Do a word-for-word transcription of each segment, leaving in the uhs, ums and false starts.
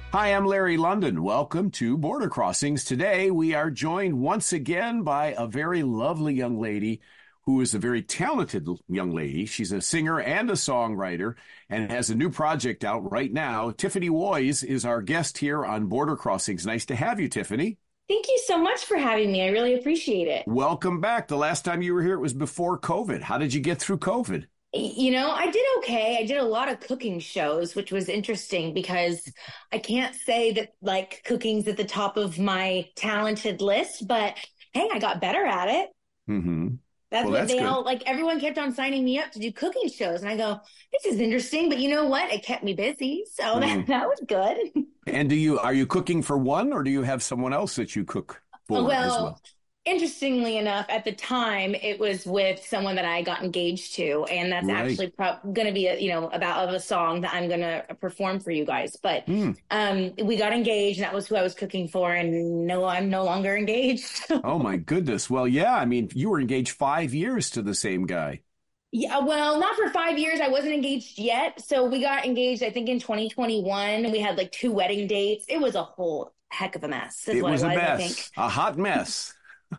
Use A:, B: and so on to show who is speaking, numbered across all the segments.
A: Hi, I'm Larry London. Welcome to Border Crossings. Today, we are joined once again by a very lovely young lady who is a very talented young lady. She's a singer and a songwriter and has a new project out right now. Tiffany Woys is our guest here on Border Crossings. Nice to have you, Tiffany.
B: Thank you so much for having me. I really appreciate it.
A: Welcome back. The last time you were here, it was before COVID. How did you get through COVID?
B: You know, I did okay. I did a lot of cooking shows, which was interesting because I can't say that like cooking's at the top of my talented list, but hey, I got better at it.
A: Mm-hmm.
B: That's
A: Well,
B: what
A: that's
B: they
A: good.
B: all like. Everyone kept on signing me up to do cooking shows, and I go, "This is interesting." But you know what? It kept me busy, so that
A: Mm.
B: that was good.
A: And do you are you cooking for one, or do you have someone else that you cook for as
B: Well,
A: well?
B: interestingly enough, at the time, it was with someone that I got engaged to, and that's
A: Right.
B: actually pro- going to be, a, you know, about of a song that I'm going to perform for you guys. But
A: Mm.
B: um, we got engaged, and that was who I was cooking for, and no, I'm no longer engaged.
A: Oh my goodness. Well, yeah, I mean, you were engaged five years to the same guy.
B: Yeah, well, not for five years. I wasn't engaged yet, so we got engaged, I think, in twenty twenty-one. We had like two wedding dates. It was a whole heck of a mess, is
A: It
B: what it
A: was a
B: was, I think.
A: mess, a hot mess.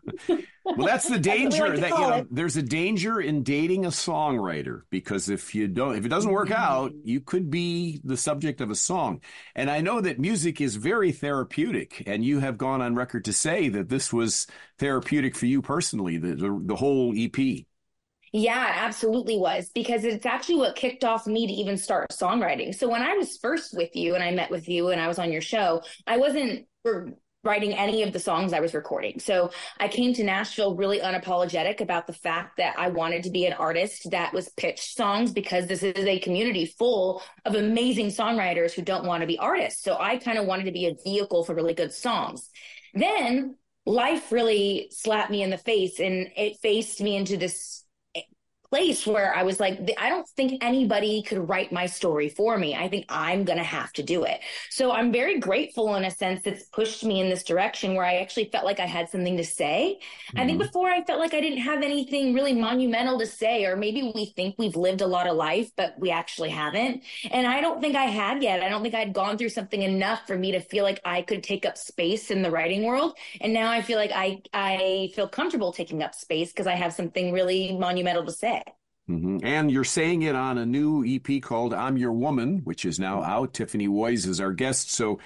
A: Well, that's the
B: That's what we like
A: danger
B: to
A: that, you
B: call
A: know,
B: it.
A: there's a danger in dating a songwriter because if you don't, if it doesn't work out,
B: Mhm.
A: you could be the subject of a song. And I know that music is very therapeutic, and you have gone on record to say that this was therapeutic for you personally, the, the, the whole E P.
B: Yeah, it absolutely was because it's actually what kicked off me to even start songwriting. So when I was first with you and I met with you and I was on your show, I wasn't r- writing any of the songs I was recording. So I came to Nashville really unapologetic about the fact that I wanted to be an artist that was pitched songs because this is a community full of amazing songwriters who don't want to be artists. So I kind of wanted to be a vehicle for really good songs. Then life really slapped me in the face and it faced me into this place where I was like, I don't think anybody could write my story for me. I think I'm going to have to do it. So I'm very grateful in a sense that's pushed me in this direction where I actually felt like I had something to say. I think
A: Mhm.
B: before I felt like I didn't have anything really monumental to say, or maybe we think we've lived a lot of life, but we actually haven't. And I don't think I had yet. I don't think I'd gone through something enough for me to feel like I could take up space in the writing world. And now I feel like I, I feel comfortable taking up space because I have something really monumental to say.
A: Mhm. And you're saying it on a new E P called I'm Your Woman, which is now out. Tiffany Woys is our guest. So,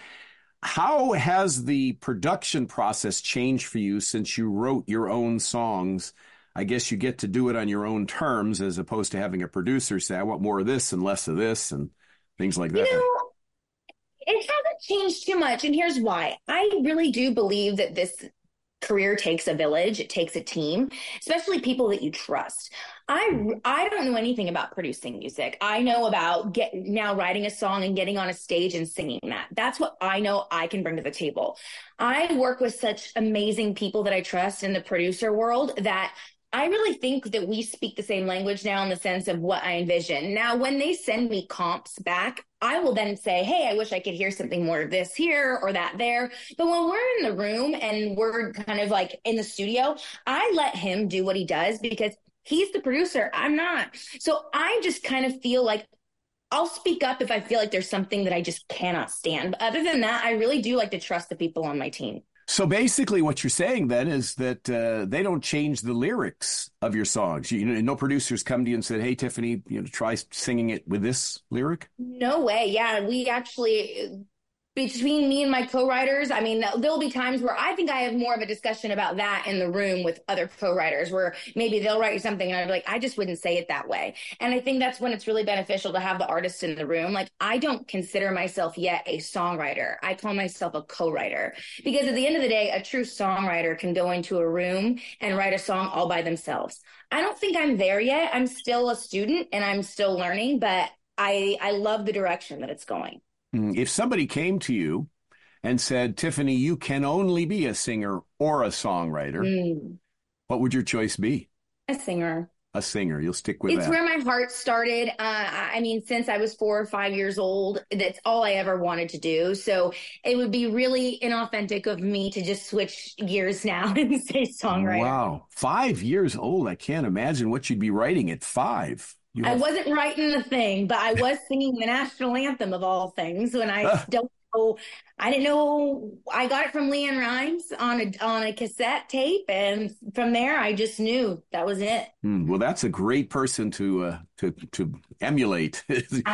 A: how has the production process changed for you since you wrote your own songs? I guess you get to do it on your own terms as opposed to having a producer say, I want more of this and less of this and things like
B: You
A: that.
B: know, it hasn't changed too much. And here's why. I really do believe that this career takes a village, it takes a team, especially people that you trust. I I don't know anything about producing music. I know about get now writing a song and getting on a stage and singing that. That's what I know I can bring to the table. I work with such amazing people that I trust in the producer world that I really think that we speak the same language now in the sense of what I envision. Now, when they send me comps back, I will then say, hey, I wish I could hear something more of this here or that there. But when we're in the room and we're kind of like in the studio, I let him do what he does because he's the producer. I'm not. So I just kind of feel like I'll speak up if I feel like there's something that I just cannot stand. But other than that, I really do like to trust the people on my team.
A: So basically, what you're saying then is that uh, they don't change the lyrics of your songs. You, you know, no producers come to you and said, "Hey, Tiffany, you know, try singing it with this lyric."
B: No way. Yeah, we actually between me and my co-writers, I mean, there'll be times where I think I have more of a discussion about that in the room with other co-writers where maybe they'll write you something and I'd be like, I just wouldn't say it that way. And I think that's when it's really beneficial to have the artist in the room. Like, I don't consider myself yet a songwriter. I call myself a co-writer because at the end of the day, a true songwriter can go into a room and write a song all by themselves. I don't think I'm there yet. I'm still a student and I'm still learning, but I, I love the direction that it's going.
A: Mm, If somebody came to you and said, Tiffany, you can only be a singer or a songwriter,
B: Mm,
A: what would your choice be?
B: a singer.
A: A singer. You'll stick with
B: It's
A: that.
B: where my heart started. Uh, I mean, since I was four or five years old, that's all I ever wanted to do. So it would be really inauthentic of me to just switch gears now and say songwriter.
A: Wow. Five years old. I can't imagine what you'd be writing at five. You
B: I
A: have
B: wasn't writing the thing, but I was singing the national anthem of all things when I don't know, I didn't know, I got it from LeAnn Rimes on a, on a cassette tape. And from there, I just knew that was it.
A: Hmm, well, that's a great person to uh, to to emulate.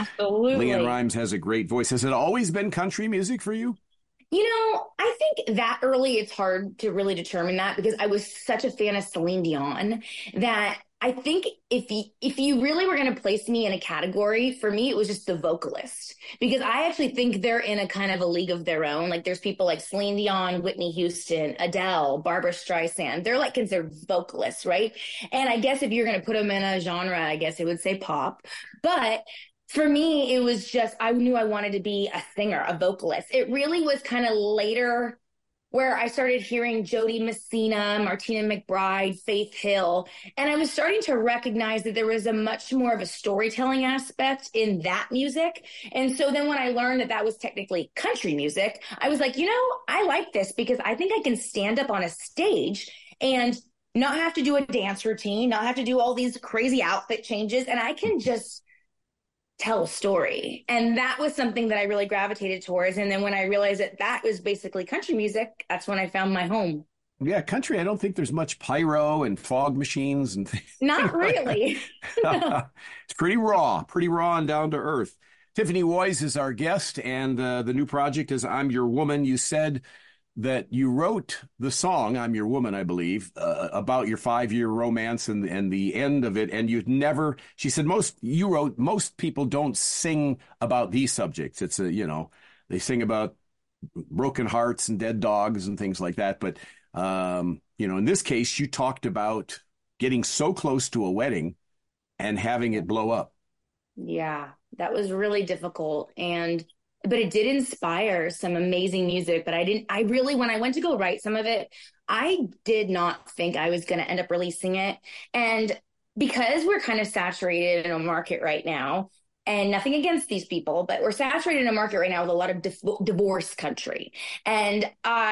A: LeAnn
B: Absolutely.
A: Rimes has a great voice. Has it always been country music for you?
B: You know, I think that early it's hard to really determine that because I was such a fan of Celine Dion that I think if you, if you really were going to place me in a category, for me, it was just the vocalist because I actually think they're in a kind of a league of their own. Like there's people like Celine Dion, Whitney Houston, Adele, Barbara Streisand. They're like considered vocalists, right? And I guess if you're going to put them in a genre, I guess it would say pop. But for me, it was just, I knew I wanted to be a singer, a vocalist. It really was kind of later where I started hearing Jody Messina, Martina McBride, Faith Hill, and I was starting to recognize that there was a much more of a storytelling aspect in that music. And so then when I learned that that was technically country music, I was like, you know, I like this because I think I can stand up on a stage and not have to do a dance routine, not have to do all these crazy outfit changes, and I can just tell a story. And that was something that I really gravitated towards. And then when I realized that that was basically country music, that's when I found my home.
A: Yeah, country. I don't think there's much pyro and fog machines and things
B: Not
A: like
B: really.
A: that. It's pretty raw, pretty raw and down to earth. Tiffany Woys is our guest, and uh, the new project is I'm Your Woman. You said that you wrote the song I'm Your Woman, I believe, uh, about your five-year romance and and the end of it, and you'd never, she said, most you wrote most people don't sing about these subjects. It's a, you know, they sing about broken hearts and dead dogs and things like that, but um you know, in this case you talked about getting so close to a wedding and having it blow up.
B: Yeah, that was really difficult. And but it did inspire some amazing music. But I didn't, I really, when I went to go write some of it, I did not think I was going to end up releasing it. And because we're kind of saturated in a market right now, and nothing against these people, but we're saturated in a market right now with a lot of dif- divorce country. And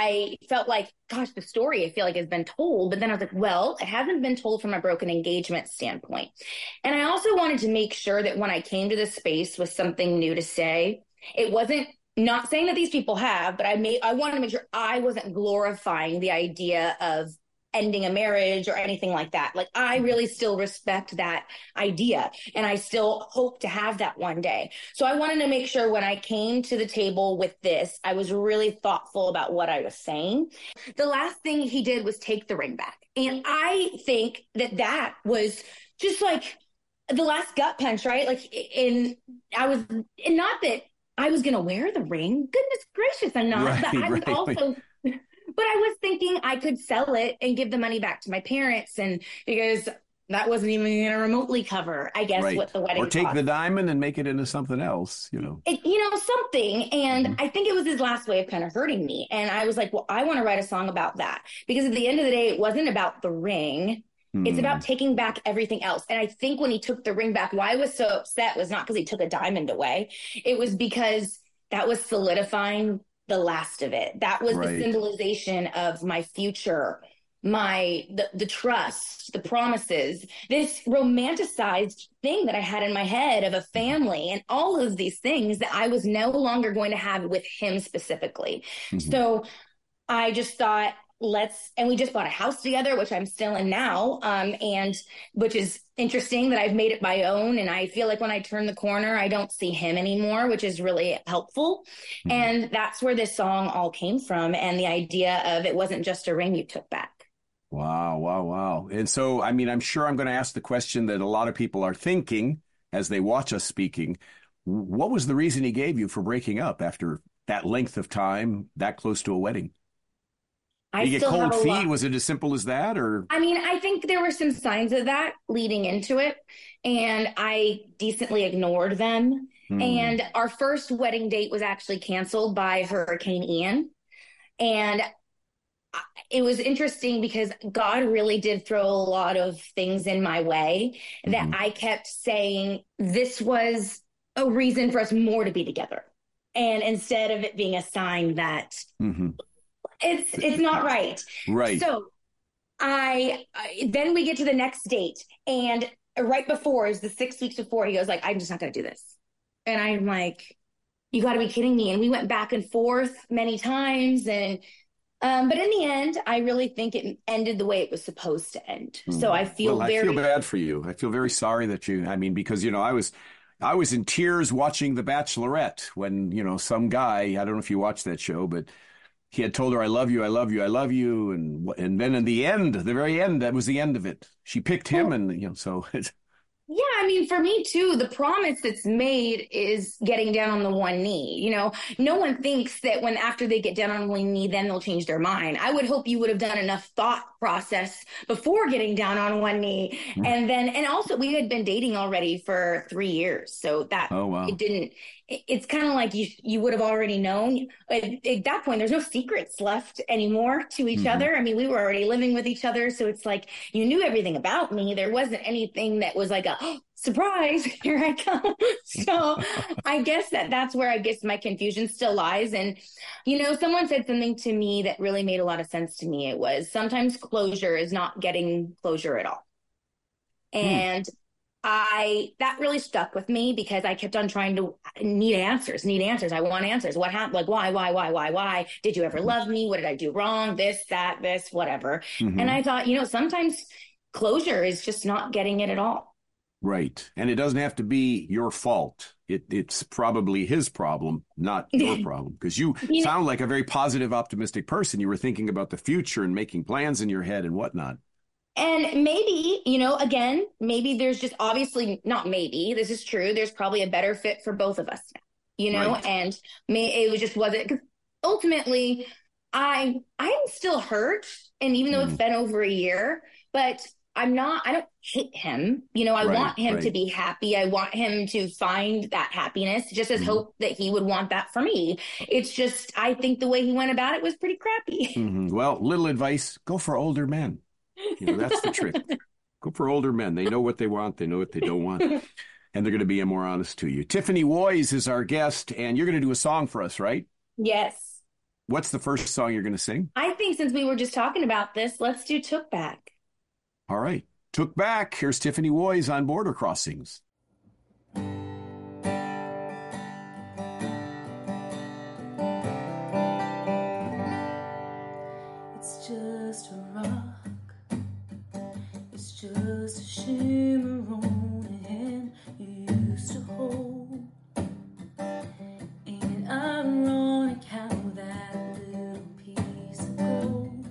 B: I felt like, gosh, the story I feel like has been told. But then I was like, well, it hasn't been told from a broken engagement standpoint. And I also wanted to make sure that when I came to this space with something new to say, it wasn't, not saying that these people have, but I made, I wanted to make sure I wasn't glorifying the idea of ending a marriage or anything like that. Like I really still respect that idea and I still hope to have that one day. So I wanted to make sure when I came to the table with this, I was really thoughtful about what I was saying. The last thing he did was take the ring back. And I think that that was just like the last gut punch, right? Like, and I was, and not that I was going to wear the ring. Goodness gracious, I'm not.
A: Right,
B: but I was
A: right.
B: also, but I was thinking I could sell it and give the money back to my parents. And because that wasn't even going to remotely cover, I guess,
A: Right.
B: what the wedding
A: Or take
B: cost.
A: the diamond and make it into something else, you know.
B: It, you know, something. And
A: Mhm.
B: I think it was his last way of kind of hurting me. And I was like, well, I want to write a song about that. Because at the end of the day, it wasn't about the ring. It's about taking back everything else. And I think when he took the ring back, why I was so upset was not because he took a diamond away. It was because that was solidifying the last of it. That was
A: Right.
B: the symbolization of my future, my the, the trust, the promises, this romanticized thing that I had in my head of a family and all of these things that I was no longer going to have with him specifically.
A: Mhm.
B: So I just thought, let's, and we just bought a house together, which I'm still in now. Um, and which is interesting that I've made it my own. And I feel like when I turn the corner, I don't see him anymore, which is really helpful.
A: Mhm.
B: And that's where this song all came from. And the idea of it wasn't just a ring you took back.
A: Wow, wow, wow. And so, I mean, I'm sure I'm going to ask the question that a lot of people are thinking as they watch us speaking. What was the reason he gave you for breaking up after that length of time, that close to a wedding?
B: I
A: Did you get
B: still have
A: cold
B: a
A: feet?
B: lot.
A: Was it as simple as that, or?
B: I mean, I think there were some signs of that leading into it, and I decently ignored them.
A: Hmm.
B: And our first wedding date was actually canceled by Hurricane Ian. And it was interesting because God really did throw a lot of things in my way that
A: Mhm.
B: I kept saying this was a reason for us more to be together. And instead of it being a sign that
A: Mhm.
B: it's it's not right.
A: Right.
B: So I, I then we get to the next date, and right before is the six weeks before he goes like, I'm just not going to do this, and I'm like, you got to be kidding me. And we went back and forth many times. And, um, but in the end, I really think it ended the way it was supposed to end. So
A: Hmm.
B: I
A: Well,
B: feel
A: I feel
B: very,
A: bad for you. I feel very sorry that you, I mean, because, you know, I was, I was in tears watching The Bachelorette when, you know, some guy, I don't know if you watched that show, but he had told her, I love you, I love you, I love you. And, and then in the end, the very end, that was the end of it. She picked him
B: well,
A: and, you know, so it's,
B: yeah, I mean, for me too, the promise that's made is getting down on the one knee. You know, no one thinks that when after they get down on one knee, then they'll change their mind. I would hope you would have done enough thought process before getting down on one knee. And then, and also we had been dating already for three years. So that
A: oh,
B: it
A: wow.
B: didn't, it, it's kind of like you, you would have already known. At, at that point, there's no secrets left anymore to each
A: Hmm.
B: other. I mean, we were already living with each other. So it's like, you knew everything about me. There wasn't anything that was like a, oh, surprise, here I come. So I guess that that's where I guess my confusion still lies. And, you know, someone said something to me that really made a lot of sense to me. It was sometimes closure is not getting closure at all.
A: Hmm.
B: And I, that really stuck with me because I kept on trying to need answers, need answers. I want answers. What happened? Like, why, why, why, why, why? Did you ever love me? What did I do wrong? This, that, this, whatever. And
A: Hmm.
B: I thought, you know, sometimes closure is just not getting it at all.
A: Right. And it doesn't have to be your fault. It, it's probably his problem, not your problem. Because you
B: You know,
A: sound like a very positive, optimistic person. You were thinking about the future and making plans in your head and whatnot.
B: and maybe, you know, again, maybe there's just obviously not maybe, this is true. There's probably a better fit for both of us now, you know,
A: Right.
B: and may it was just wasn't because ultimately I I'm still hurt. And even though it's
A: Mm.
B: been over a year, but I'm not, I don't hate him. You know, I
A: Right.
B: want him to
A: Right.
B: be happy. I want him to find that happiness, just as
A: Hmm.
B: hope that he would want that for me. It's just, I think the way he went about it was pretty crappy.
A: Hmm. Well, little advice, go for older men. You know, that's the trick. Go for older men. They know what they want. They know what they don't want. And they're going to be more honest to you. Tiffany Woys is our guest, and you're going to do a song for us, right?
B: Yes.
A: What's the first song you're going to sing?
B: I think since we were just talking about this, let's do Took Back.
A: All right. Took Back. Here's Tiffany Woys on Border Crossings.
C: It's just a rock. It's just a shimmer on a hand you used to hold. Ain't it ironic how that little piece of gold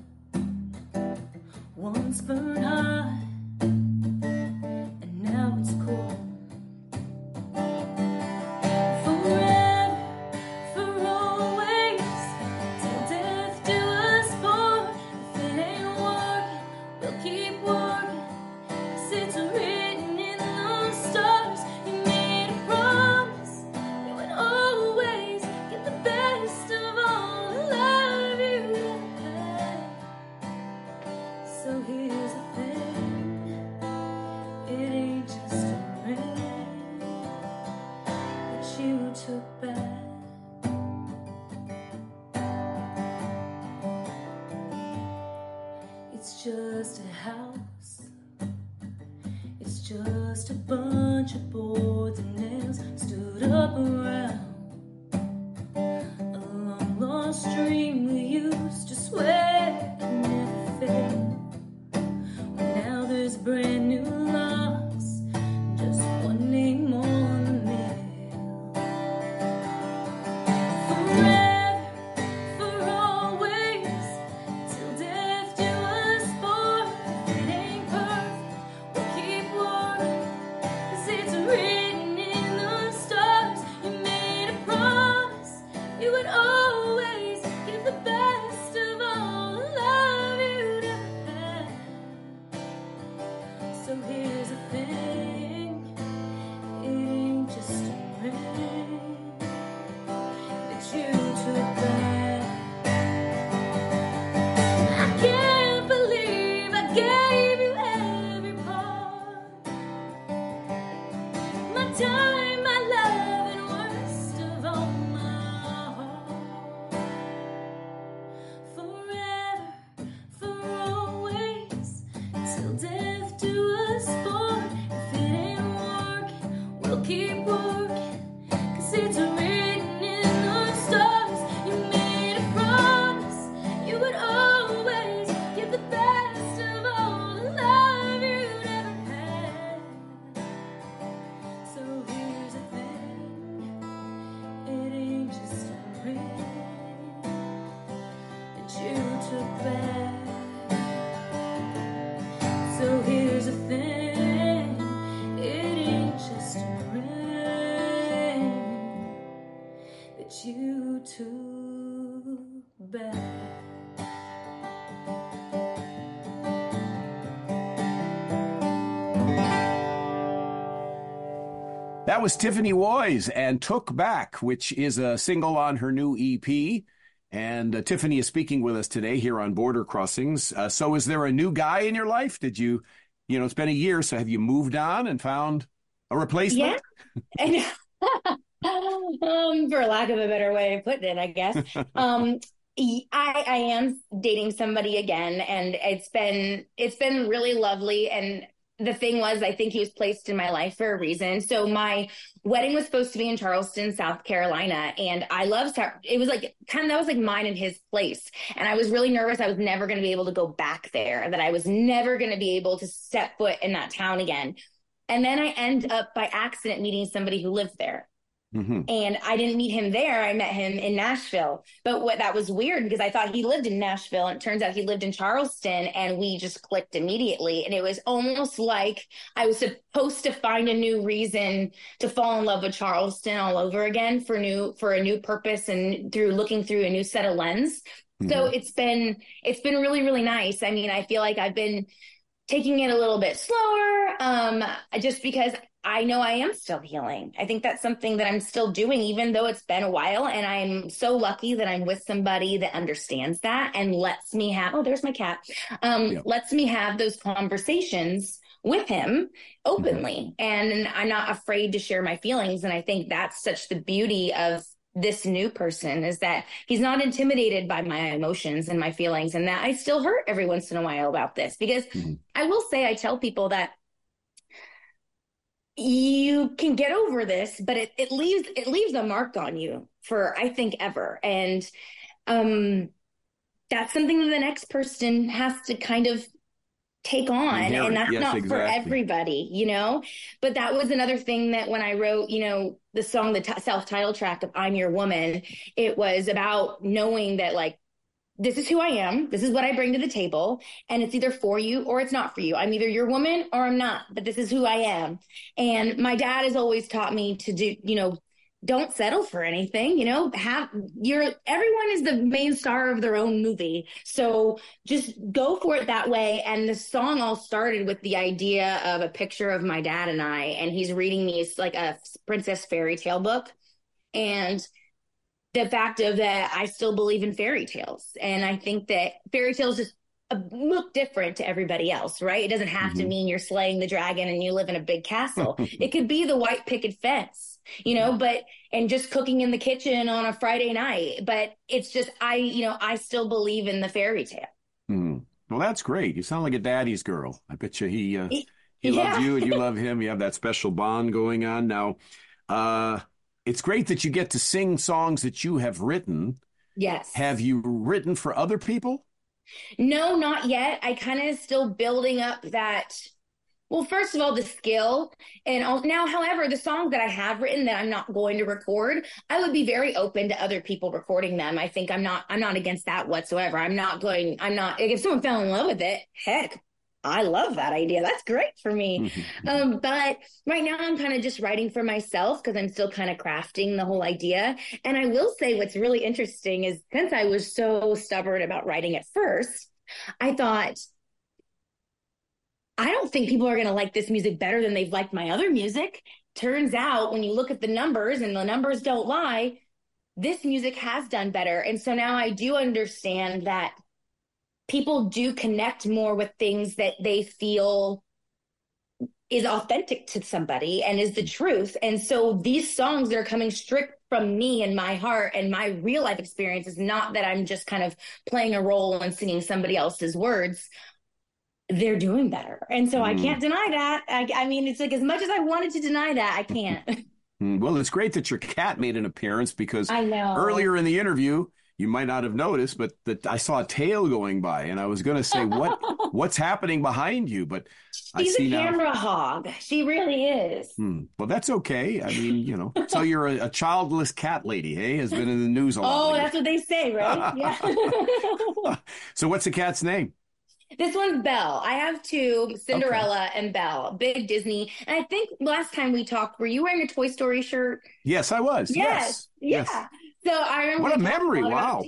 C: once burned hot and now it's cold? Forever, for always, till death do us part. If it ain't working, we'll keep working. 'Cause it's written in the stars. You made a promise you would always get the best of all the love you had. So here's the thing, it ain't just a ring that you took back. It's just a house. It's just a bunch of boards and nails stood up around a long lost dream we used to swear could never fail. Well, now there's brand new locks, just one name on the mail. Forever, for always, till death do us part. If it ain't perfect, we'll keep working. 'Cause it's written in the stars. You made a promise you would always give the best of all the love you'd ever had. So here's the thing, it ain't just a ring that you took back. I can't believe I gave you every part. My time, my love, and worst of all, my heart. Forever, for always, till death do us part. If it ain't working, we'll keep working. 'Cause it's written in
A: That was Tiffany Woys and Took Back, which is a single on her new E P. And uh, Tiffany is speaking with us today here on Border Crossings. Uh, so is there a new guy in your life? Did you, you know, it's been a year, so have you moved on and found a replacement?
B: Yeah. um, for lack of a better way of putting it, I guess. Um, I, I am dating somebody again, and it's been it's been really lovely. And the thing was, I think he was placed in my life for a reason. So my wedding was supposed to be in Charleston, South Carolina, and I love it was like kind of that was like mine and his place. And I was really nervous I was never going to be able to go back there, that I was never going to be able to step foot in that town again. And then I end up by accident meeting somebody who lived there. Mm-hmm. And I didn't meet him there. I met him in Nashville. But what that was weird because I thought he lived in Nashville, and it turns out he lived in Charleston, and we just clicked immediately. And it was almost like I was supposed to find a new reason to fall in love with Charleston all over again for new for a new purpose and through looking through a new set of lens. Mm-hmm. So it's been it's been really, really nice. I mean, I feel like I've been taking it a little bit slower, um, just because I know I am still healing. I think that's something that I'm still doing, even though it's been a while. And I'm so lucky that I'm with somebody that understands that and lets me have, oh, there's my cat, um, yep. lets me have those conversations with him openly. Mm-hmm. And I'm not afraid to share my feelings. And I think that's such the beauty of this new person, is that he's not intimidated by my emotions and my feelings, and that I still hurt every once in a while about this. Because mm-hmm. I will say, I tell people that you can get over this, but it, it leaves it leaves a mark on you for, I think, ever. And um, that's something that the next person has to kind of take on. Inherent. And that's yes, not exactly. for everybody, you know. But that was another thing that when I wrote, you know, the song, the t- self-titled track of I'm Your Woman, it was about knowing that, like, this is who I am. This is what I bring to the table. And it's either for you or it's not for you. I'm either your woman or I'm not, but this is who I am. And my dad has always taught me to do, you know, don't settle for anything, you know, have your, everyone is the main star of their own movie. So just go for it that way. And the song all started with the idea of a picture of my dad and I, and he's reading me like a princess fairy tale book. And the fact of that I still believe in fairy tales. And I think that fairy tales just look different to everybody else, right? It doesn't have mm-hmm. to mean you're slaying the dragon and you live in a big castle. It could be the white picket fence, you know, but, and just cooking in the kitchen on a Friday night. But it's just, I, you know, I still believe in the fairy tale.
A: Mm. Well, that's great. You sound like a daddy's girl. I bet you he, uh, he, he yeah. loves you and you love him. You have that special bond going on now. Uh, It's great that you get to sing songs that you have written.
B: Yes.
A: Have you written for other people?
B: No, not yet. I kind of still building up that. Well, first of all, the skill. And all, now, however, the songs that I have written that I'm not going to record, I would be very open to other people recording them. I think I'm not, I'm not against that whatsoever. I'm not going, I'm not, if someone fell in love with it, heck, I love that idea. That's great for me. um, but right now I'm kind of just writing for myself because I'm still kind of crafting the whole idea. And I will say what's really interesting is since I was so stubborn about writing at first, I thought, I don't think people are going to like this music better than they've liked my other music. Turns out when you look at the numbers, and the numbers don't lie, this music has done better. And so now I do understand that people do connect more with things that they feel is authentic to somebody and is the truth. And so these songs that are coming strict from me and my heart and my real life experience is not that I'm just kind of playing a role and singing somebody else's words. They're doing better. And so mm. I can't deny that. I, I mean, it's like as much as I wanted to deny that, I can't.
A: Well, it's great that your cat made an appearance because
B: I know.
A: Earlier in the interview, you might not have noticed, but that I saw a tail going by, and I was going to say, "What, what's happening behind you?" But
B: she's
A: I see
B: a camera
A: now.
B: hog. She really is.
A: Hmm. Well, that's okay. I mean, you know, so you're a, a childless cat lady, hey? Has been in the news a lot.
B: Oh,
A: lately.
B: That's what they say, right? Yeah.
A: So, what's the cat's name?
B: This one's Belle. I have two, Cinderella okay. and Belle, big Disney. And I think last time we talked, were you wearing a Toy Story shirt?
A: Yes, I was.
B: Yes.
A: Yes.
B: Yeah. So I remember.
A: What a memory.
B: A
A: wow.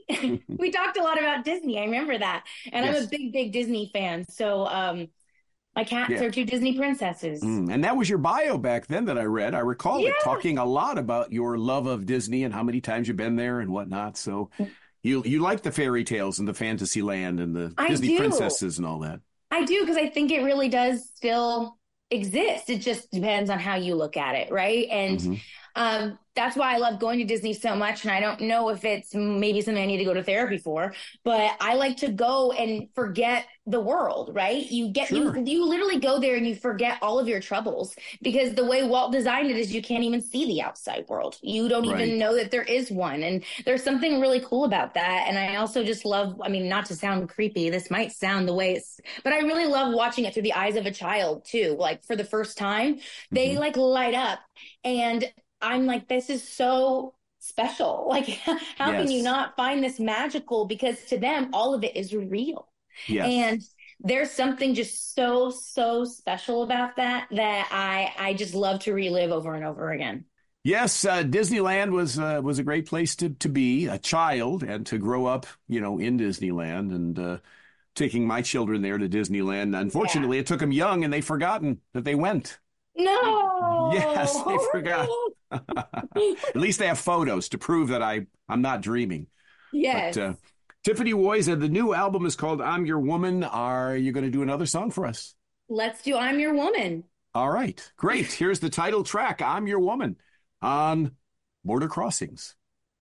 B: We talked a lot about Disney. I remember that. And yes. I'm a big, big Disney fan. So um, My cats
A: Yeah.
B: are two Disney princesses.
A: Mm, and that was your bio back then that I read. I recall
B: Yeah.
A: it talking a lot about your love of Disney and how many times you've been there and whatnot. So you you like the fairy tales and the fantasy land and the
B: I
A: Disney
B: do.
A: princesses and all that.
B: I do, because I think it really does still exist. It just depends on how you look at it, right? And
A: hmm
B: um, that's why I love going to Disney so much. And I don't know if it's maybe something I need to go to therapy for, but I like to go and forget the world, right? You get
A: Sure.
B: you you literally go there and you forget all of your troubles, because the way Walt designed it is you can't even see the outside world. You don't
A: Right.
B: even know that there is one. And there's something really cool about that. And I also just love, I mean, not to sound creepy, this might sound the way it's, but I really love watching it through the eyes of a child too. Like for the first time, they
A: Mhm.
B: like light up, and I'm like, this is so special. Like, how can you
A: Yes.
B: not find this magical? Because to them, all of it is real.
A: Yes.
B: And there's something just so, so special about that that I I just love to relive over and over again.
A: Yes, uh, Disneyland was uh, was a great place to to be a child and to grow up, you know, in Disneyland, and uh, taking my children there to Disneyland. Unfortunately, it took them young and they've forgotten that they went.
B: No.
A: Yes, they forgot. At least they have photos to prove that I I'm not dreaming.
B: Yes.
A: But uh, Tiffany Woys, and the new album is called "I'm Your Woman." Are you going to do another song for us?
B: Let's do I'm Your Woman.
A: All right, great. Here's the title track, "I'm Your Woman," on Border Crossings.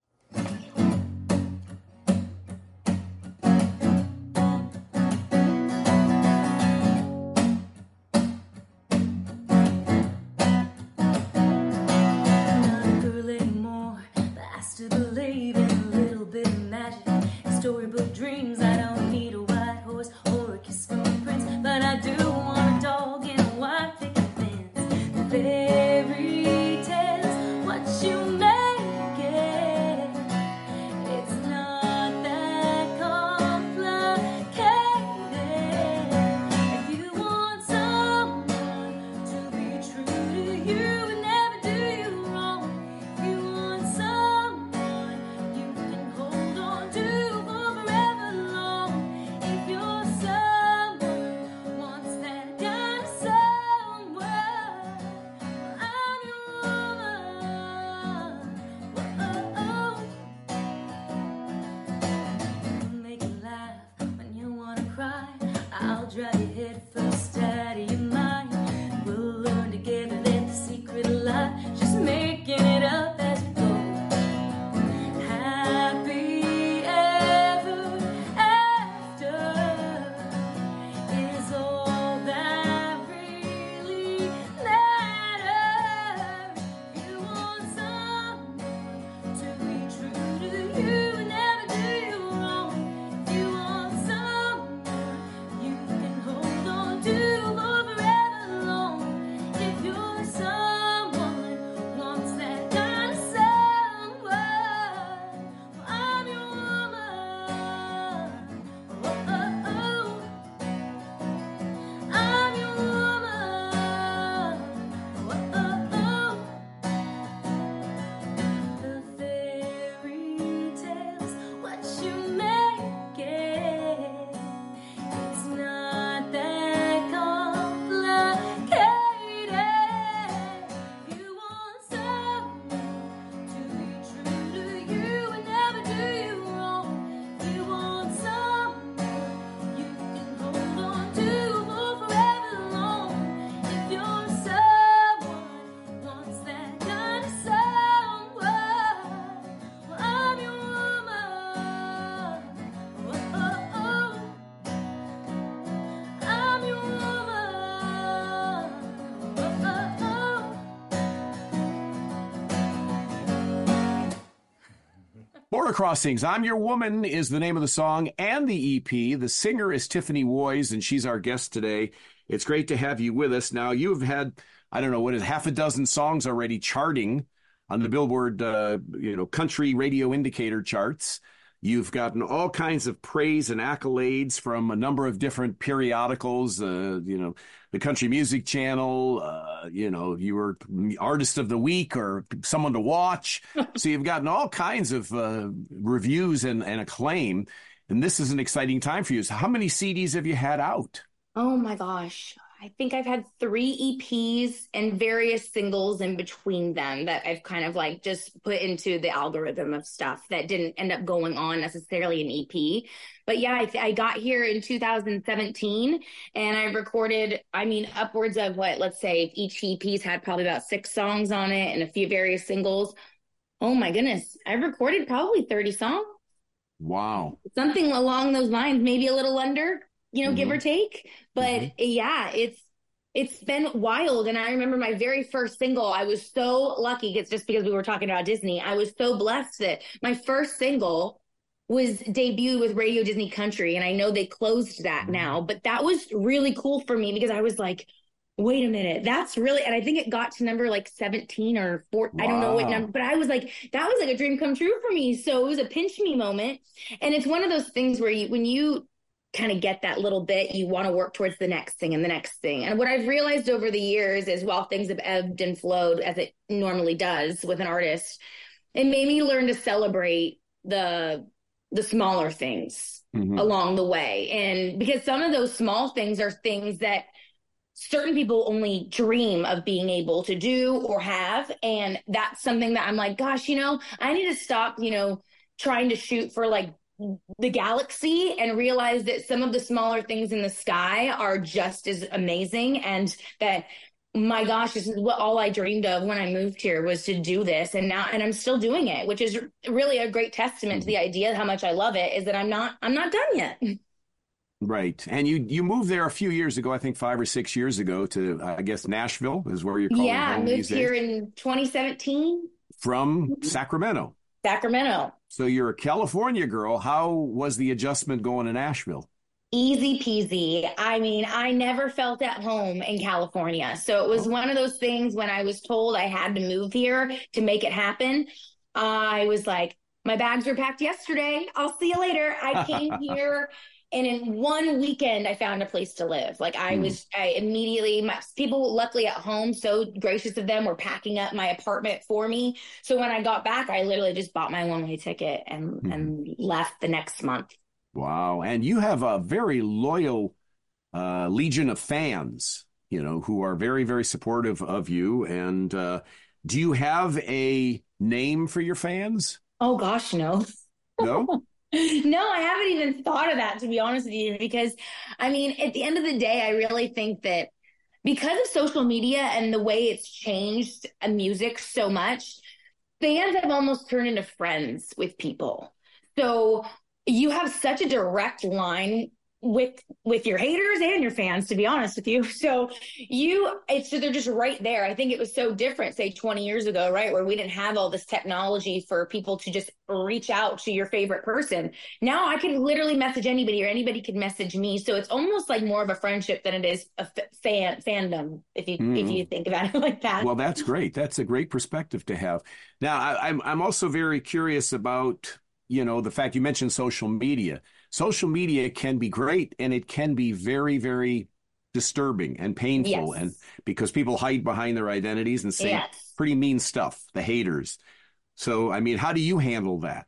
C: Not a girl anymore, but I still believe in a little bit of magic. Storybook dreams, I don't need a white horse or a kiss from a prince, but I do want a dog and a white picket fence. The fairy tales, what you make it, it's not that complicated. If you want someone to be true to you and never do you wrong, if you want someone you can hold on to for forever long, if you're someone who wants that kind of someone, I'm your woman. Whoa. Make you laugh when you wanna cry. I'll drive your head first out of your mind. We'll learn together that the secret of life, just making it up as we go. Happy ever after is all that really matters. You want someone to be true to you and never do you wrong. If you want someone you can hold on to for forever long, if you're someone who wants that kind of someone, well, I'm your woman. Oh, oh, oh. I'm your woman. Oh, oh, oh. The fairy tales, what you make it, it's not that complicated. You want someone to be true to you and never do you wrong. You want someone you can hold on to for forever long. If you're someone who wants that kind of someone, well, I'm your woman. Oh, oh, oh. I'm your woman. Oh, oh, oh.
A: Border Crossings, "I'm Your Woman" is the name of the song and the E P. The singer is Tiffany Woys, and she's our guest today. It's great to have you with us. Now, you've had, I don't know, what is half a dozen songs already charting on the Billboard, uh, you know, country radio indicator charts. You've gotten all kinds of praise and accolades from a number of different periodicals, uh, you know, the Country Music Channel, uh, you know, you were Artist of the Week or Someone to Watch. So you've gotten all kinds of uh, reviews and, and acclaim. And this is an exciting time for you. So how many C Ds have you had out?
B: Oh my gosh. I think I've had three E Ps and various singles in between them that I've kind of like just put into the algorithm of stuff that didn't end up going on necessarily an E P. But yeah, I, th- I got here in two thousand seventeen and I recorded, I mean, upwards of what, let's say each E P's had probably about six songs on it and a few various singles. Oh my goodness. I've recorded probably thirty songs.
A: Wow.
B: Something along those lines, maybe a little under, you know, mm-hmm. give or take. But mm-hmm. yeah, it's it's been wild. And I remember my very first single, I was so lucky. It's just because we were talking about Disney. I was so blessed that my first single was debuted with Radio Disney Country. And I know they closed that mm-hmm. now, but that was really cool for me because I was like, wait a minute, that's really, and I think it got to number like seventeen or fourteen. Wow. I don't know what number, but I was like, that was like a dream come true for me. So it was a pinch me moment. And it's one of those things where you, when you kind of get that little bit, you want to work towards the next thing and the next thing. And what I've realized over the years is while things have ebbed and flowed as it normally does with an artist, it made me learn to celebrate the, the smaller things mm-hmm. along the way. And because some of those small things are things that certain people only dream of being able to do or have. And that's something that I'm like, gosh, you know, I need to stop, you know, trying to shoot for like the galaxy and realize that some of the smaller things in the sky are just as amazing. And that, my gosh, this is what all I dreamed of when I moved here was to do this. And now, and I'm still doing it, which is really a great testament to the idea of how much I love it, is that I'm not, I'm not done yet.
A: Right. And you you moved there a few years ago, I think five or six years ago to, I guess, Nashville is where you're calling
B: yeah,
A: home.
B: Yeah, I
A: moved
B: here in twenty seventeen.
A: From Sacramento.
B: Sacramento.
A: So you're a California girl. How was the adjustment going to Nashville?
B: Easy peasy. I mean, I never felt at home in California. So it was oh. one of those things when I was told I had to move here to make it happen. I was like, my bags were packed yesterday. I'll see you later. I came here. And in one weekend, I found a place to live. Like I mm. was, I immediately, my people luckily at home, so gracious of them, were packing up my apartment for me. So when I got back, I literally just bought my one-way ticket and, mm. and left the next month.
A: Wow. And you have a very loyal uh, legion of fans, you know, who are very, very supportive of you. And uh, do you have a name for your fans?
B: Oh, gosh, no.
A: No?
B: No, I haven't even thought of that, to be honest with you, because I mean, at the end of the day, I really think that because of social media and the way it's changed music so much, fans have almost turned into friends with people. So you have such a direct line with with your haters and your fans, to be honest with you. So you, it's they're just right there. I think it was so different, say twenty years ago, right, where we didn't have all this technology for people to just reach out to your favorite person. Now I can literally message anybody, or anybody could message me. So it's almost like more of a friendship than it is a fan fandom, if you mm. if you think about it like that.
A: Well, that's great. That's a great perspective to have. Now, I, I'm I'm also very curious about, you know, the fact you mentioned social media. Social media can be great, and it can be very, very disturbing and painful. Yes. And because people hide behind their identities and say yes. pretty mean stuff, the haters. So, I mean, how do you handle that?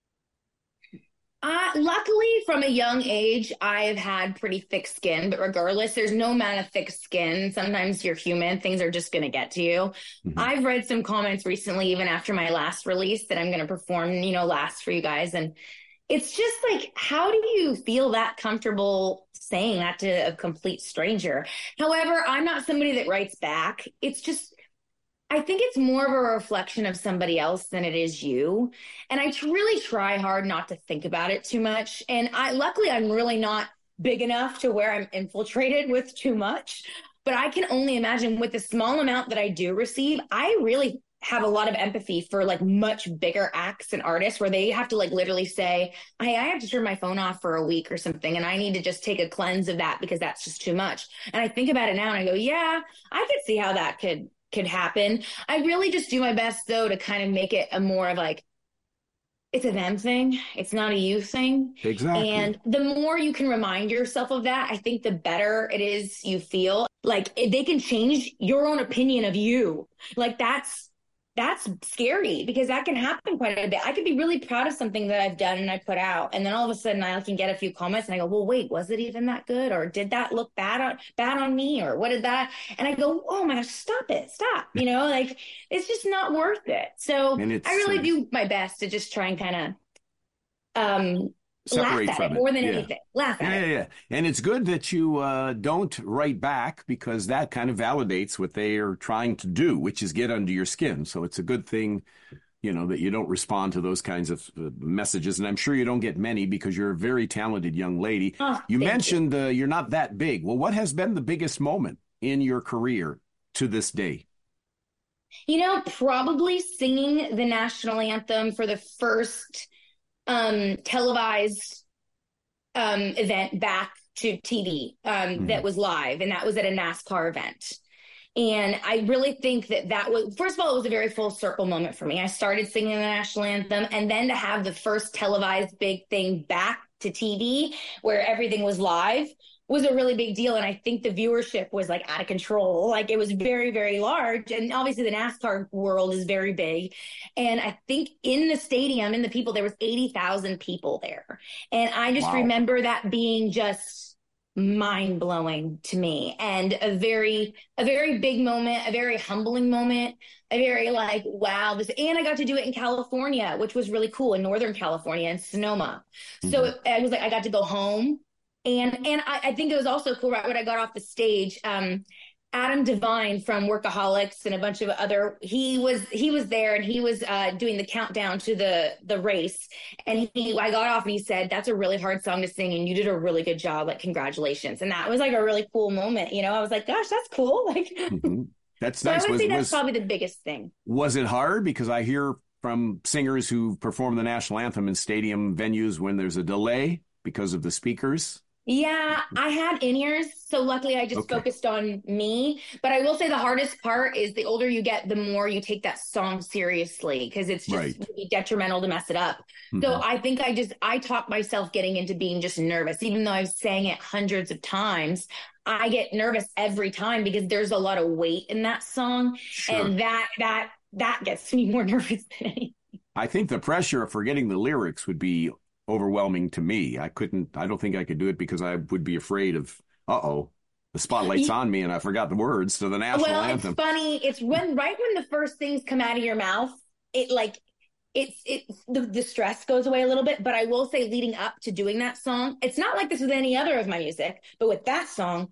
B: Uh, luckily, from a young age, I've had pretty thick skin, but regardless, there's no amount of thick skin. Sometimes you're human. Things are just going to get to you. Mm-hmm. I've read some comments recently, even after my last release that I'm going to perform, you know, last for you guys. And it's just like, how do you feel that comfortable saying that to a complete stranger? However, I'm not somebody that writes back. It's just, I think it's more of a reflection of somebody else than it is you. And I really try hard not to think about it too much. And I, luckily, I'm really not big enough to where I'm infiltrated with too much. But I can only imagine with the small amount that I do receive, I really have a lot of empathy for like much bigger acts and artists where they have to like literally say, hey, I have to turn my phone off for a week or something. And I need to just take a cleanse of that because that's just too much. And I think about it now and I go, yeah, I could see how that could, could happen. I really just do my best though, to kind of make it a more of like, it's a them thing. It's not a you thing.
A: Exactly.
B: And the more you can remind yourself of that, I think the better it is you feel. Like they can change your own opinion of you. Like that's, that's scary because that can happen quite a bit. I could be really proud of something that I've done and I put out, and then all of a sudden I can get a few comments and I go, well, wait, was it even that good? Or did that look bad on bad on me? Or what did that? And I go, oh my gosh, stop it, stop. You know, like it's just not worth it. So I really uh, do my best to just try and kind of um
A: separate
B: laugh
A: from
B: at it
A: it
B: more than
A: yeah.
B: anything. Laugh at
A: yeah,
B: it.
A: Yeah, yeah. And it's good that you uh, don't write back, because that kind of validates what they are trying to do, which is get under your skin. So it's a good thing, you know, that you don't respond to those kinds of uh, messages. And I'm sure you don't get many because you're a very talented young lady.
B: Oh,
A: you
B: thank
A: mentioned
B: you.
A: Uh, you're not that big. Well, what has been the biggest moment in your career to this day?
B: You know, probably singing the national anthem for the first um, televised um, event back to T V um, mm-hmm. that was live, and that was at a NASCAR event. And I really think that that was, first of all, it was a very full circle moment for me. I started singing the national anthem, and then to have the first televised big thing back to T V where everything was live was a really big deal. And I think the viewership was like out of control. Like it was very, very large. And obviously the NASCAR world is very big. And I think in the stadium, in the people, there was eighty thousand people there. And I just wow. remember that being just mind blowing to me, and a very, a very big moment, a very humbling moment, a very like, wow, this, and I got to do it in California, which was really cool, in Northern California, in Sonoma. Mm-hmm. So it, I was like, I got to go home. And and I, I think it was also cool, right when I got off the stage, um, Adam Devine from Workaholics and a bunch of other, he was he was there, and he was uh, doing the countdown to the the race. And he, I got off and he said, that's a really hard song to sing, and you did a really good job, like congratulations. And that was like a really cool moment. You know, I was like, gosh, that's cool. Like,
A: mm-hmm. That's
B: so
A: nice.
B: I would
A: was,
B: say that's
A: was,
B: probably the biggest thing.
A: Was it hard? Because I hear from singers who perform the national anthem in stadium venues when there's a delay because of the speakers.
B: Yeah, I had in-ears, so luckily I just okay. focused on me. But I will say the hardest part is the older you get, the more you take that song seriously, because it's just
A: right.
B: really detrimental to mess it up. Mm-hmm. So I think I just, I talked myself getting into being just nervous. Even though I've sang it hundreds of times, I get nervous every time because there's a lot of weight in that song.
A: Sure.
B: And that, that, that gets me more nervous than anything.
A: I think the pressure of forgetting the lyrics would be overwhelming to me. I couldn't, I don't think I could do it because I would be afraid of, uh-oh, the spotlight's on me and I forgot the words to the national
B: well,
A: anthem.
B: It's funny. It's when, right when the first things come out of your mouth, it like, it's, it's the, the stress goes away a little bit. But I will say leading up to doing that song, it's not like this with any other of my music, but with that song,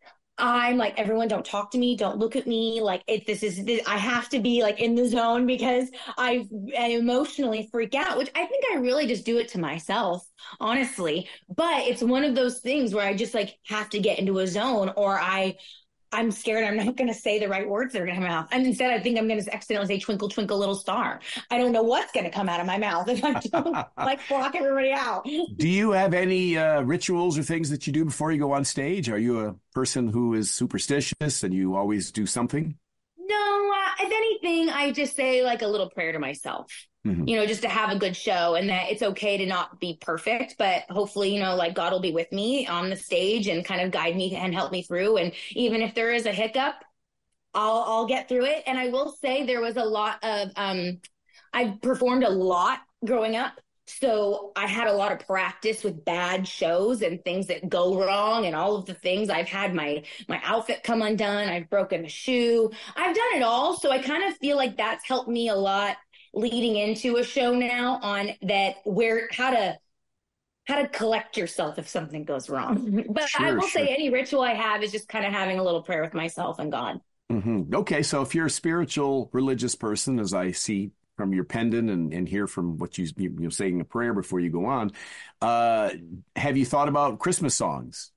B: I'm like, everyone don't talk to me. Don't look at me. Like if this is, this, I have to be like in the zone because I, I emotionally freak out, which I think I really just do it to myself, honestly. But it's one of those things where I just like have to get into a zone, or I, I'm scared I'm not going to say the right words that are going to come out. And instead I think I'm going to accidentally say twinkle, twinkle, little star. I don't know what's going to come out of my mouth if I don't like block everybody out. Do
A: you have any uh, rituals or things that you do before you go on stage? Are you a person who is superstitious and you always do something?
B: No, uh, if anything, I just say like a little prayer to myself. Mm-hmm. You know, just to have a good show, and that it's okay to not be perfect, but hopefully, you know, like God will be with me on the stage and kind of guide me and help me through. And even if there is a hiccup, I'll, I'll get through it. And I will say there was a lot of, um, I performed a lot growing up. So I had a lot of practice with bad shows and things that go wrong and all of the things. I've had my, my outfit come undone. I've broken a shoe. I've done it all. So I kind of feel like that's helped me a lot leading into a show now on that, where, how to, how to collect yourself if something goes wrong. But sure, I will sure. say any ritual I have is just kind of having a little prayer with myself and God.
A: Mm-hmm. Okay. So if you're a spiritual, religious person, as I see from your pendant and, and hear from what you, you, you're saying a prayer before you go on, uh, have you thought about Christmas songs?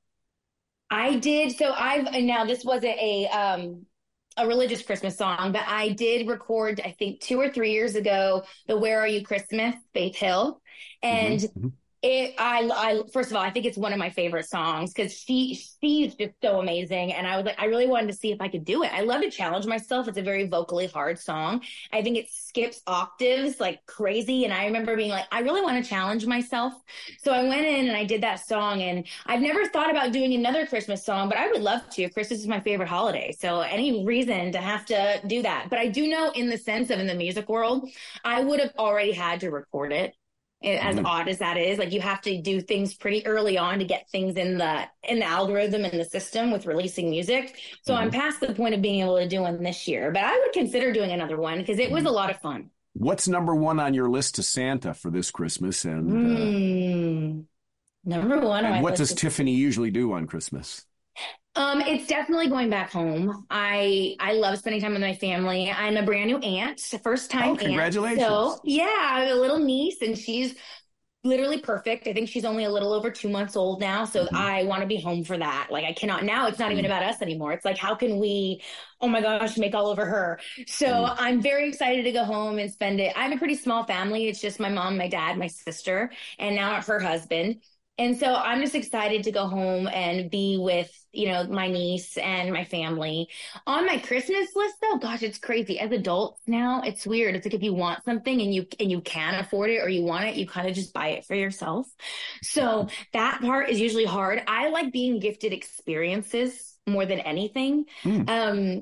B: I did. So I've, now this wasn't a, um, a religious Christmas song, but I did record, I think two or three years ago, the Where Are You Christmas, Faith Hill. And mm-hmm. It, I, I, first of all, I think it's one of my favorite songs because she, she's just so amazing. And I was like, I really wanted to see if I could do it. I love to challenge myself. It's a very vocally hard song. I think it skips octaves like crazy. And I remember being like, I really want to challenge myself. So I went in and I did that song. And I've never thought about doing another Christmas song, but I would love to. Christmas is my favorite holiday. So any reason to have to do that. But I do know in the sense of in the music world, I would have already had to record it. As
A: Mhm.
B: odd as that is, like you have to do things pretty early on to get things in the in the algorithm in the system with releasing music. So I'm
A: Mhm.
B: past the point of being able to do one this year, but I would consider doing another one because it was a lot of fun.
A: What's number one on your list to Santa for this Christmas? And uh,
B: Mm, number one on
A: and
B: my
A: what
B: list
A: does
B: is
A: Tiffany usually do on Christmas?
B: Um, it's definitely going back home. I I love spending time with my family. I'm a brand new aunt, first
A: Oh,
B: time aunt.
A: congratulations.
B: So yeah, I have a little niece and she's literally perfect. I think she's only a little over two months old now. So
A: Mhm.
B: I want to be home for that. Like I cannot now it's not even
A: Mm.
B: about us anymore. It's like, how can we, oh my gosh, make all over her. So
A: Mm.
B: I'm very excited to go home and spend it. I have a pretty small family. It's just my mom, my dad, my sister, and now her husband. And so I'm just excited to go home and be with, you know, my niece and my family. On my Christmas list though, gosh, it's crazy. As adults now, it's weird. It's like if you want something and you and you can afford it or you want it, you kind of just buy it for yourself. So that part is usually hard. I like being gifted experiences more than anything.
A: Mm.
B: Um,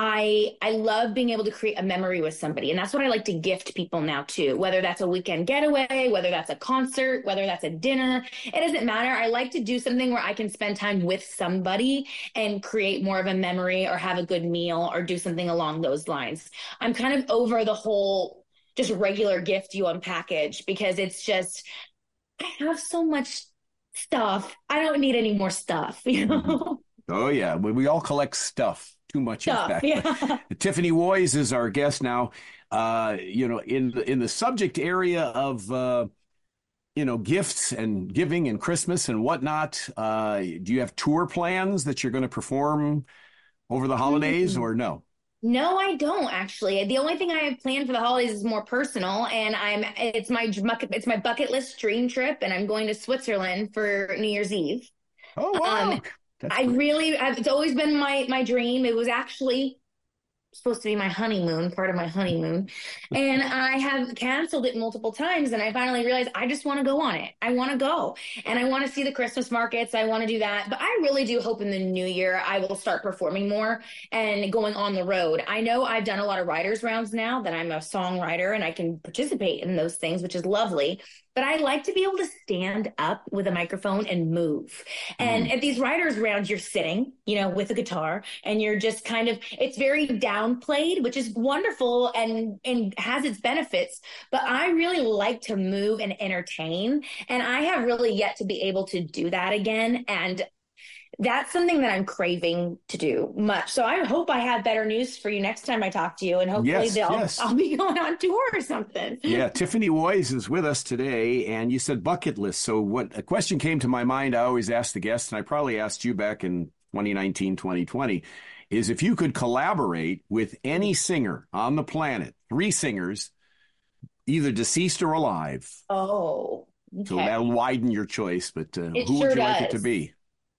B: I I love being able to create a memory with somebody. And that's what I like to gift people now too. Whether that's a weekend getaway, whether that's a concert, whether that's a dinner, it doesn't matter. I like to do something where I can spend time with somebody and create more of a memory or have a good meal or do something along those lines. I'm kind of over the whole just regular gift you unpackage because it's just I have so much stuff. I don't need any more stuff, you know?
A: Oh, yeah. We, we all collect stuff. Too much, in
B: Stuff,
A: fact.
B: yeah.
A: Tiffany Woys is our guest now. Uh, you know, in the, in the subject area of, uh, you know, gifts and giving and Christmas and whatnot, uh, do you have tour plans that you're going to perform over the holidays
B: Mm.
A: or no?
B: No, I don't actually. The only thing I have planned for the holidays is more personal, and I'm it's my bucket it's my bucket list dream trip, and I'm going to Switzerland for New Year's Eve.
A: Oh,
B: Um,
A: wow. That's
B: I
A: great.
B: really, I've, it's always been my my dream. It was actually supposed to be my honeymoon, part of my honeymoon. And I have canceled it multiple times. And I finally realized I just want to go on it. I want to go and I want to see the Christmas markets. I want to do that. But I really do hope in the new year I will start performing more and going on the road. I know I've done a lot of writers' rounds now that I'm a songwriter and I can participate in those things, which is lovely. But I like to be able to stand up with a microphone and move. And
A: Mm.
B: at these writers' rounds, you're sitting, you know, with a guitar and you're just kind of, it's very downplayed, which is wonderful and, and has its benefits. But I really like to move and entertain. And I have really yet to be able to do that again. And that's something that I'm craving to do much. So I hope I have better news for you next time I talk to you, and hopefully
A: Yes,
B: they'll,
A: yes.
B: I'll be going on tour or something.
A: Yeah, Tiffany Woys is with us today, and you said bucket list. So what a question came to my mind, I always ask the guests, and I probably asked you back in twenty nineteen, twenty twenty, is if you could collaborate with any singer on the planet, three singers, either deceased or alive.
B: Oh,
A: So
B: okay.
A: that'll widen your choice, but uh,
B: It
A: who
B: sure
A: would you like it to
B: does.
A: be?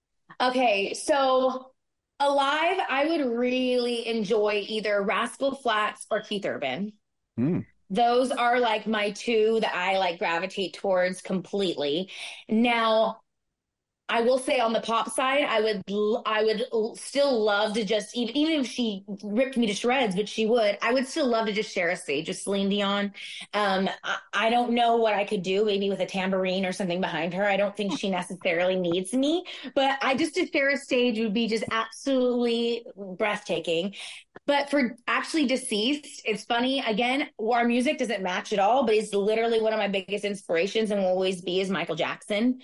B: Okay, so alive, I would really enjoy either Rascal Flatts or Keith Urban.
A: Hmm.
B: Those are like my two that I like gravitate towards completely. Now, I will say on the pop side, I would I would still love to just even even if she ripped me to shreds, which she would, I would still love to just share a stage with Celine Dion. Um, I, I don't know what I could do, maybe with a tambourine or something behind her. I don't think she necessarily needs me, but I just to share a stage would be just absolutely breathtaking. But for actually deceased, it's funny. Again, our music doesn't match at all, but he's literally one of my biggest inspirations and will always be is Michael Jackson.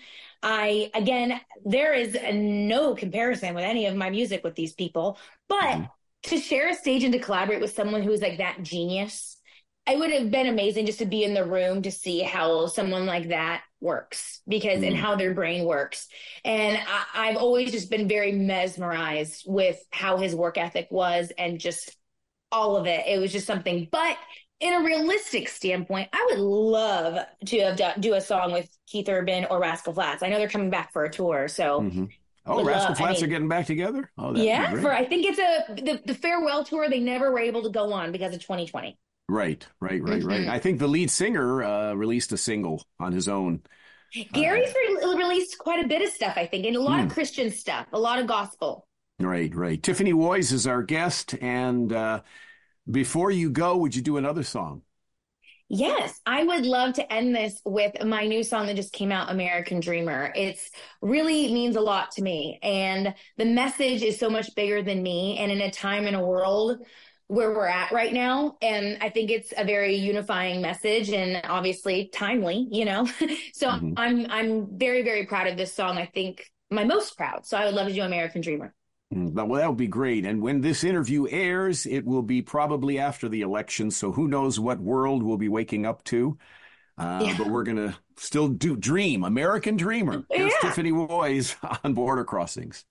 B: I, again, there is no comparison with any of my music with these people, but
A: Mhm.
B: to share a stage and to collaborate with someone who's like that genius, it would have been amazing just to be in the room to see how someone like that works because and
A: Mm.
B: how their brain works. And I, I've always just been very mesmerized with how his work ethic was and just all of it. It was just something, but in a realistic standpoint, I would love to have done, do a song with Keith Urban or Rascal Flatts. I know they're coming back for a tour, so
A: Mm-hmm. Oh,
B: would
A: Rascal
B: love. I
A: Flatts are
B: mean,
A: getting back together? Oh, that'd be
B: yeah,
A: great.
B: for I think it's a the, the farewell tour. They never were able to go on because of twenty twenty.
A: Right, right, right, right.
B: Mhm.
A: I think the lead singer uh, released a single on his own.
B: Gary's re- released quite a bit of stuff, I think, and a lot
A: Hmm.
B: of Christian stuff, a lot of gospel.
A: Right, right. Tiffany Woys is our guest. And uh, before you go, would you do another song?
B: Yes, I would love to end this with my new song that just came out, American Dreamer. It's really means a lot to me. And the message is so much bigger than me. And in a time in a world where we're at right now, and I think it's a very unifying message and obviously timely, you know. So
A: Mhm.
B: I'm I'm very, very proud of this song. I think my most proud. So I would love to do American Dreamer.
A: Mm, Well, that would be great. And when this interview airs, it will be probably after the election. So who knows what world we'll be waking up to. Uh,
B: Yeah.
A: But we're going to still do dream, American Dreamer. Here's
B: Yeah.
A: Tiffany Woys on Border Crossings.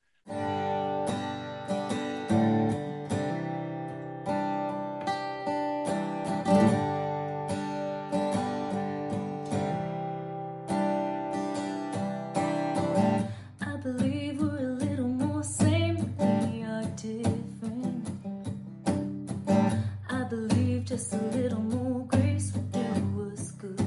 C: I believe we're a little more same, but we are different. I believe just a little more grace would do us good.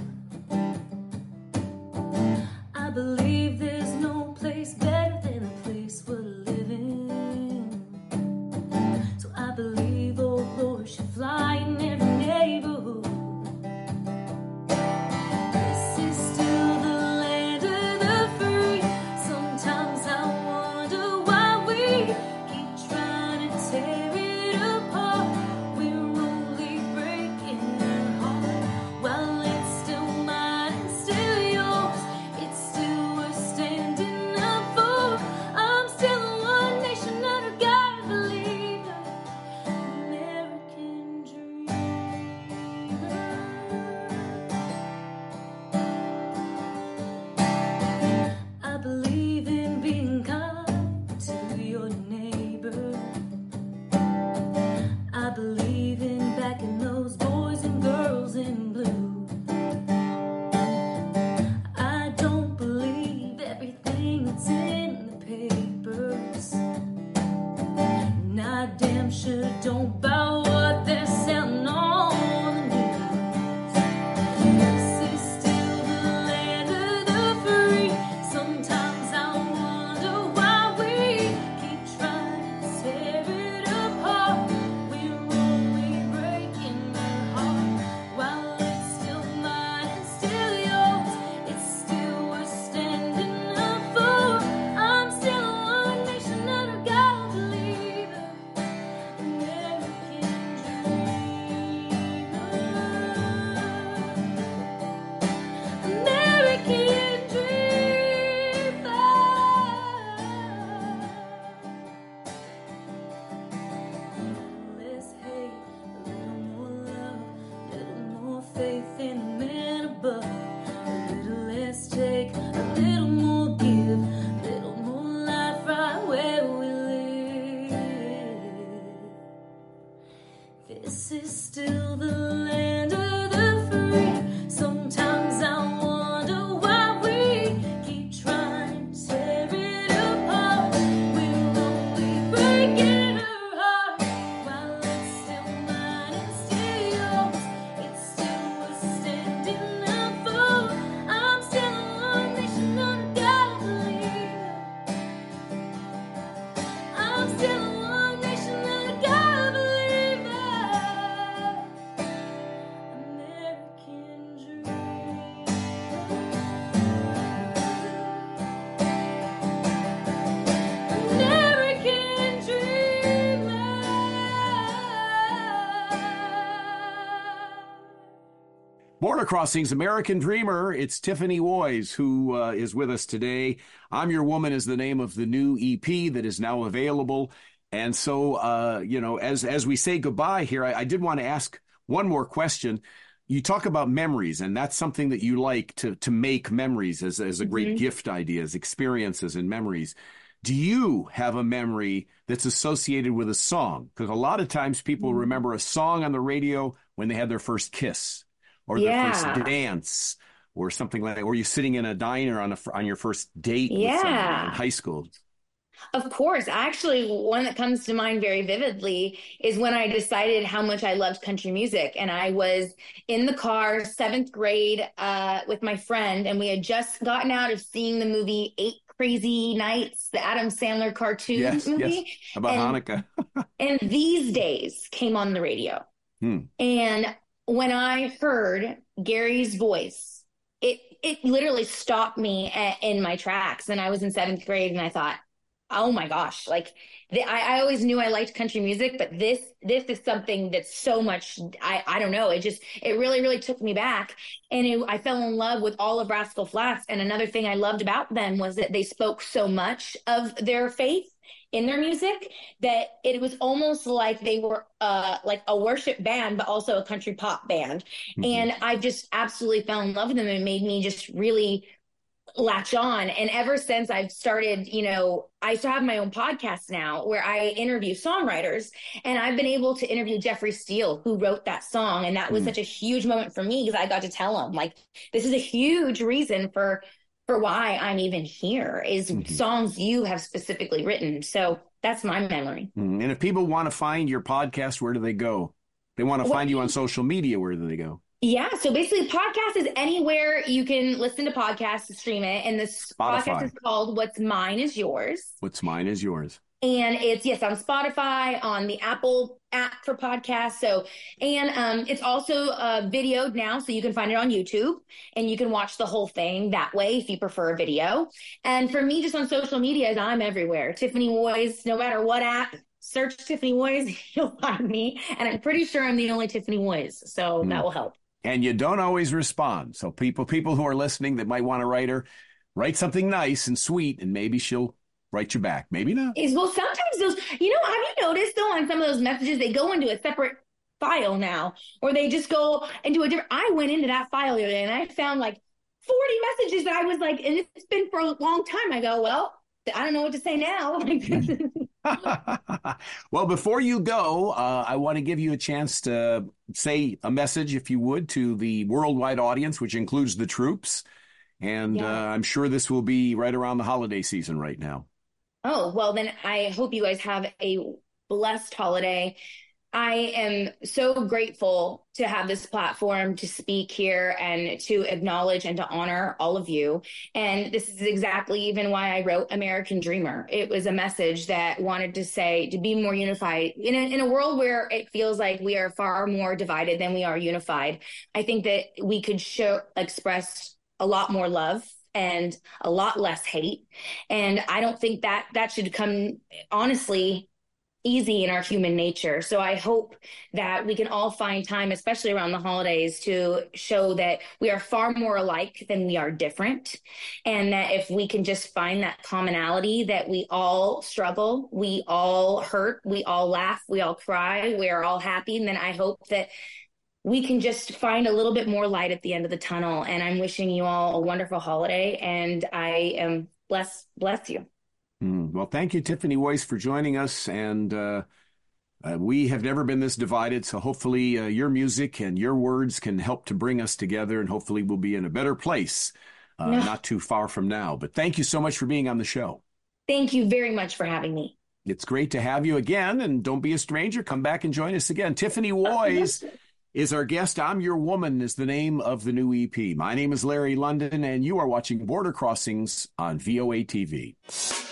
C: I believe there's no place better than the place we're living. So I believe old Lord should fly in every neighborhood. This is still the land of the free. Sometimes I wonder why we keep trying to tear it apart. We're only breaking our heart while it's still mine and still yours. It's still worth standing up for. I'm still one nation under God, believer, American dreamer. I believe in being kind to your neighbor. I believe in backing those boys and girls in blue. I don't believe everything that's in the papers. And I damn sure don't buy what they're selling on the news. This is still the land of the free. Sometimes I wonder why we keep trying to tear it apart. We're only breaking our heart while it's still mine and still yours. It's still worth standing up for. I'm still one nation under God, believer, American dreamer. American dreamer. Less hate, a little more love, a little more faith in the man above. A little less take, a little more give, a little more life right where we live. This is still the land of the free. Sometimes I wonder why we keep trying to tear it apart. We're only breaking our heart while it's still mine and still yours. It's still worth standing up for. I'm still one nation under God, believer. I'm still one nation under God, believer. American dream. American dreamer.
A: Border Crossings, American Dreamer. It's Tiffany Woys who uh, is with us today. I'm Your Woman is the name of the new E P that is now available. And so, uh, you know, as as we say goodbye here, I, I did want to ask one more question. You talk about memories, and that's something that you like to to make memories as, as a great
B: Mhm.
A: gift idea, as experiences and memories. Do you have a memory that's associated with a song? Because a lot of times people
B: Mhm.
A: remember a song on the radio when when they had their first kiss or their
B: Yeah.
A: first dance or something like that? Or you sitting in a diner on a, on your first date with somebody
B: Yeah.
A: in high school?
B: Of course. Actually, one that comes to mind very vividly is when I decided how much I loved country music. And I was in the car, seventh grade, uh, with my friend, and we had just gotten out of seeing the movie Eight Crazy Nights, the Adam Sandler cartoon
A: Yes,
B: movie.
A: yes, about
B: And,
A: Hanukkah.
B: and These Days came on the radio.
A: Hmm.
B: And when I heard Gary's voice, it it literally stopped me a- in my tracks. And I was in seventh grade, and I thought, oh my gosh, like the, I, I always knew I liked country music, but this this is something that's so much, I, I don't know, it just, it really, really took me back. And it, I fell in love with all of Rascal Flatts. And another thing I loved about them was that they spoke so much of their faith in their music that it was almost like they were uh, like a worship band, but also a country pop band.
A: Mhm.
B: And I just absolutely fell in love with them, and it made me just really latch on. And ever since I've started, you know, I still have my own podcast now where I interview songwriters, and I've been able to interview Jeffrey Steele, who wrote that song. And that was
A: Mm.
B: such a huge moment for me because I got to tell him, like, this is a huge reason for for why I'm even here is
A: Mhm.
B: songs you have specifically written. So that's my memory.
A: Mm. And if people want to find your podcast, where do they go? They want to
B: Well-
A: find you on social media, where do they go?
B: Yeah. So basically, podcast is anywhere you can listen to podcasts to stream it. And this
A: Spotify.
B: podcast is called What's Mine Is Yours.
A: What's mine is yours.
B: And it's, yes, on Spotify, on the Apple app for podcasts. So, and um, it's also uh, videoed now, so you can find it on YouTube, and you can watch the whole thing that way if you prefer a video. And for me, just on social media, I'm everywhere. Tiffany Woys, no matter what app, search Tiffany Woys, you'll find me. And I'm pretty sure I'm the only Tiffany Woys, so
A: Mm.
B: that will help.
A: And you don't always respond. So people people who are listening that might want to write her, write something nice and sweet, and maybe she'll write you back. Maybe not.
B: Is well, sometimes those, you know, have you noticed though on some of those messages, they go into a separate file now, or they just go into a different, I went into that file the other day and I found like forty messages that I was like, and it's been for a long time. I go, well, I don't know what to say now.
A: Well, before you go, uh, I want to give you a chance to say a message, if you would, to the worldwide audience, which includes the troops. And
B: Yeah.
A: uh, I'm sure this will be right around the holiday season right now.
B: Oh, well, then I hope you guys have a blessed holiday. I am so grateful to have this platform to speak here and to acknowledge and to honor all of you. And this is exactly even why I wrote American Dreamer. It was a message that wanted to say, to be more unified in a, in a world where it feels like we are far more divided than we are unified. I think that we could show, express a lot more love and a lot less hate. And I don't think that that should come, honestly, easy in our human nature. So I hope that we can all find time, especially around the holidays, to show that we are far more alike than we are different. And that if we can just find that commonality, that we all struggle, we all hurt, we all laugh, we all cry, we are all happy. And then I hope that we can just find a little bit more light at the end of the tunnel. And I'm wishing you all a wonderful holiday. And I am bless, bless you.
A: Mm, well, thank you, Tiffany Woys, for joining us. And uh, uh, we have never been this divided. So hopefully uh, your music and your words can help to bring us together. And hopefully we'll be in a better place uh,
B: No.
A: not too far from now. But thank you so much for being on the show.
B: Thank you very much for having me.
A: It's great to have you again. And don't be a stranger. Come back and join us again. Tiffany Woys is our guest. I'm Your Woman is the name of the new E P. My name is Larry London, and you are watching Border Crossings on V O A T V.